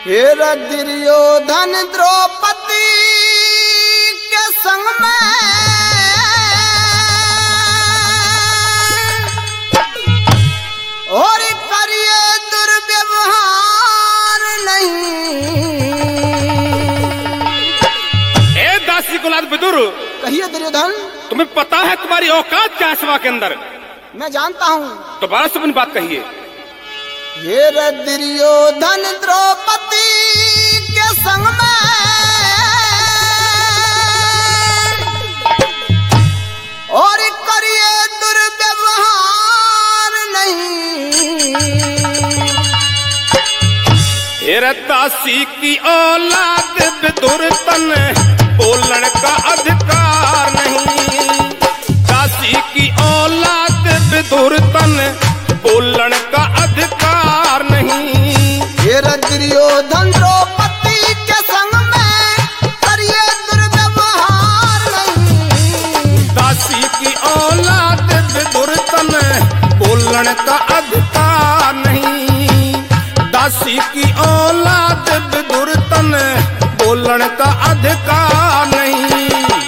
हे दुर्योधन द्रौपदी के संग में और करिए दुर्व्यवहार नहीं। ए दासी गुलाद विदुर, कहिए दुर्योधन। तुम्हें पता है तुम्हारी औकात क्या है सभा के अंदर? मैं जानता हूँ। दोबारा से अपनी बात कहिए। हे दुर्योधन द्रौपदी के संग में और करिए दुर्व्यवहार नहीं। हे दासी की औलाद विदुर तन बोलने का अधिकार नहीं। दासी की औलाद विदुर तन बोलने का अधिकार नहीं। हे दुर्योधन द्रौपदी के संग में करिए दुर्व्यवहार नहीं। दासी की औलाद विदुर तन बोलने का अधिकार नहीं। दासी की औलाद विदुर तन बोलने का अधिकार नहीं।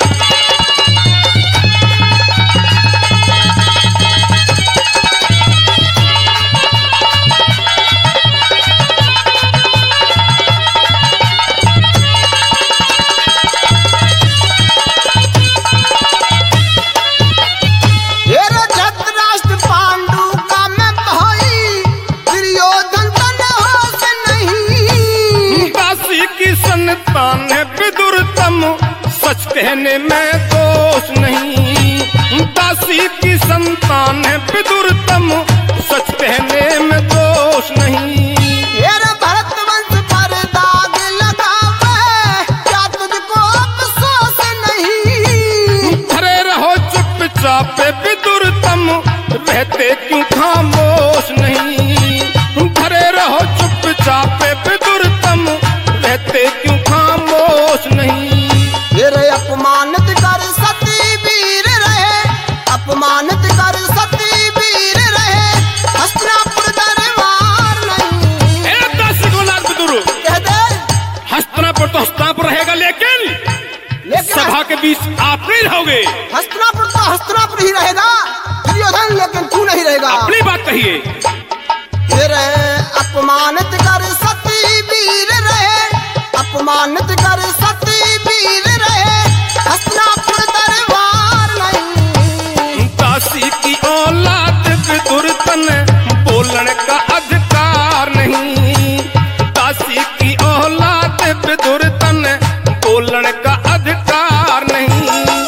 संतान है विदुर तम सच कहने में दोष नहीं। दासी की संतान है विदुर तम सच कहने में दोष नहीं। भरत वंश पर दाग लगावे क्या तुझको अफसोस नहीं। खड़े रहो चुपचाप विदुर तम रहते क्यों खामोश नहीं। खड़े रहो चुपचाप विदुर तम रहते क्यों खामोश नहीं। तेरे अपमानित कर सती वीर रहे, अपमानित कर सती वीर रहे, हस्तिनापुर दरबार नहीं। दासी गुलाद विदुर, कह दे हस्तिनापुर तो हस्तिनापुर रहेगा, लेकिन सभा के बीच आप नहीं रहोगे। हस्तिनापुर तो हस्तिनापुर ही रहेगा दुर्योधन, लेकिन तू नहीं रहेगा। अपनी बात कहिए। तेरे अपमानित कर सती वीर रहे, अपमानित कर सती वीर रहे, हस्तिनापुर दरबार नहीं। दासी की औलाद विदुर तन बोलने का अधिकार नहीं। दासी की औलाद विदुर तन बोलने का अधिकार नहीं।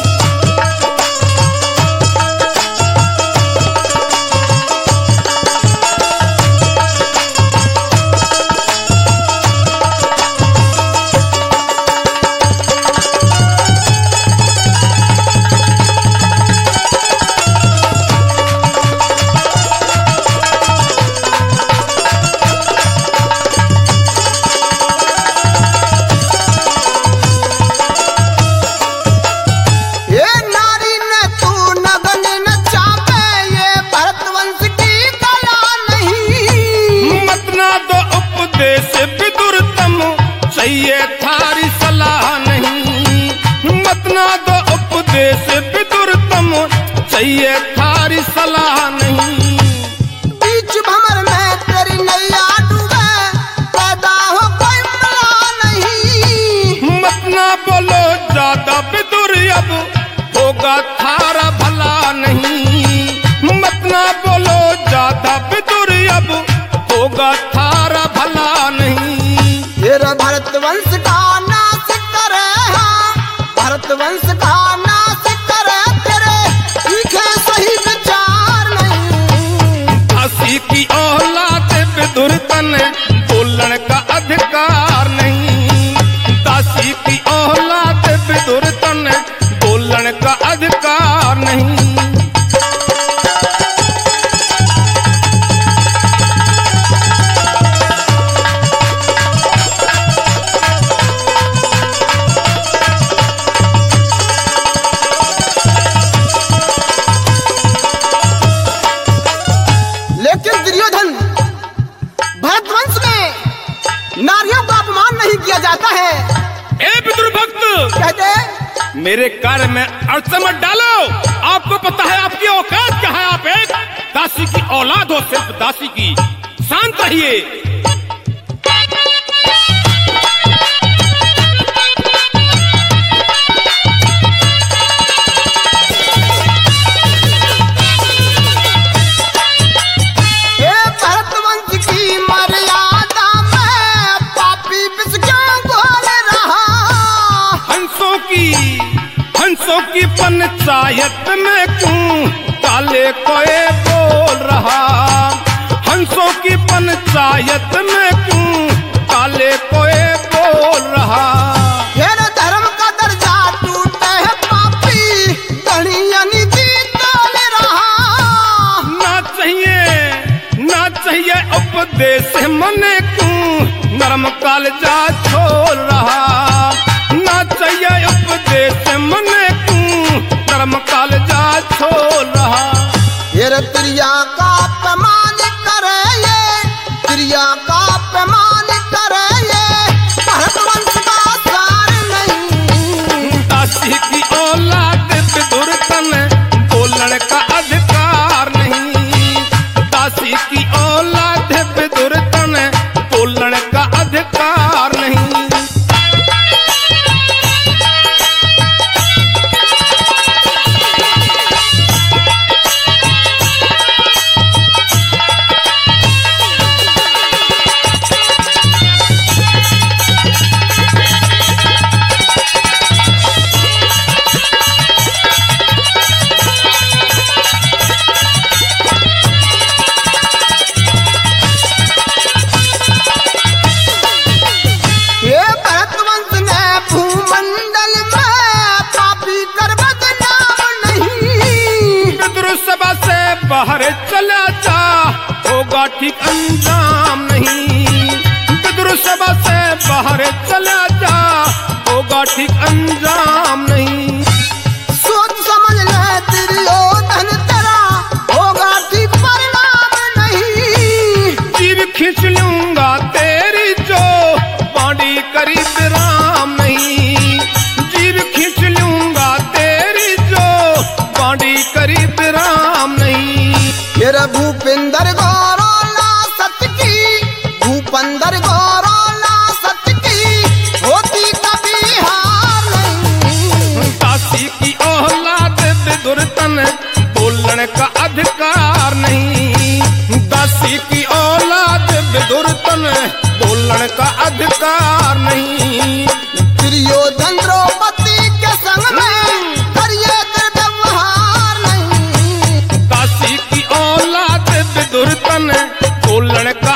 चाहिए थारी सलाह नहीं। मत ना दो उपदेश विदुर तम चाहिए थारी सलाह नहीं। बीच भंवर में तेरी नैया डूबे पैदा हो कोई मला नहीं। मत ना बोलो ज्यादा विदुर अब होगा थारा भला नहीं। मत ना बोलो ज्यादा विदुर अब होगा थारा भला नहीं। तेरा भरत वंश का नाश करे, भरत वंश का नाश करे, तेरे लिखे सही विचार नहीं। दासी की औलाद विदुर तन बोलने का अधिकार नहीं। दासी की औलाद विदुर तन बोलने का अधिकार नहीं। अपमान नहीं किया जाता है। ए विदुर भक्त, कहते मेरे कार्य में अड़चन मत डालो। आपको पता है आपकी औकात क्या है। आप एक दासी की औलाद हो, सिर्फ दासी की। शांत रहिए। हंसों की पंचायत में क्यों काले कोए बोल रहा। हंसों की पंचायत में क्यों काले कोए बोल रहा। तेरे धर्म का दर्जा टूटे है पापी, गणिया निधि तोल रहा। ना चाहिए उपदेश मने क्यों नरम कालजा छोड़ रहा। ना चाहिए उपदेश मने क्यों नरम कालजा छोड़ रहा। ये क्रिया का अपमान करे ये, क्रिया का अपमान करे ये, भरत वंश का सार नहीं। दासी की औलाद विदुर तने बोलने का अधिकार नहीं। दासी की औलाद विदुर तने बोलने का अधिकार नहीं। बाहर चला जा होगा ठीक अंजाम नहीं। विदुर सभा से बाहर चला जा होगा ठीक अंजाम नहीं। सोच समझ ले दुर्योधन तेरा होगा ठीक परिणाम नहीं। जीव खींच लूंगा तेरी जो बाड़ी करीब राम नहीं। जीव खींच लूंगा तेरी जो बाड़ी करीब राम नहीं। मेरा भूपेंद्र गौरवला सत्य की, भूपेंद्र गौरवला सत्य की, होती कभी हार नहीं। दासी की औलाद विदुर तने बोलने का अधिकार नहीं। दासी की औलाद विदुर तने बोलने का अधिकार नहीं। दुर्योधन द्रौपदी के संग में करिए दुर्व्यवहार नहीं। दासी की औलाद विदुर तने बोलने